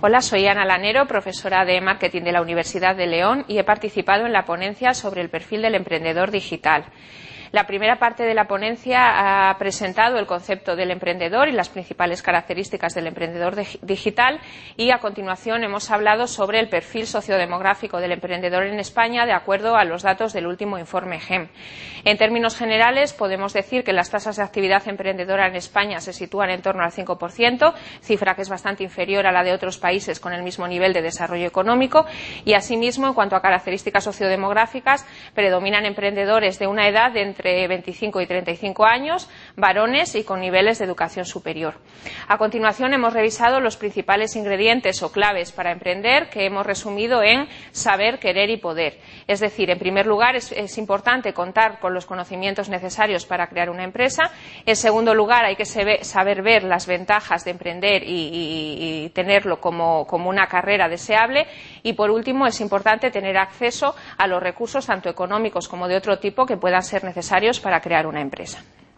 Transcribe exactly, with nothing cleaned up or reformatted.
Hola, soy Ana Lanero, profesora de Marketing de la Universidad de León y he participado en la ponencia sobre el perfil del emprendedor digital. La primera parte de la ponencia ha presentado el concepto del emprendedor y las principales características del emprendedor digital y a continuación hemos hablado sobre el perfil sociodemográfico del emprendedor en España de acuerdo a los datos del último informe G E M. En términos generales podemos decir que las tasas de actividad emprendedora en España se sitúan en torno al cinco por ciento, cifra que es bastante inferior a la de otros países con el mismo nivel de desarrollo económico y asimismo en cuanto a características sociodemográficas predominan emprendedores de una edad de entre entre veinticinco y treinta y cinco años, varones y con niveles de educación superior. A continuación hemos revisado los principales ingredientes o claves para emprender que hemos resumido en saber, querer y poder. Es decir, en primer lugar es, es importante contar con los conocimientos necesarios para crear una empresa. En segundo lugar hay que saber ver las ventajas de emprender y, y, y tenerlo como, como una carrera deseable. Y por último es importante tener acceso a los recursos tanto económicos como de otro tipo que puedan ser necesarios para crear una empresa.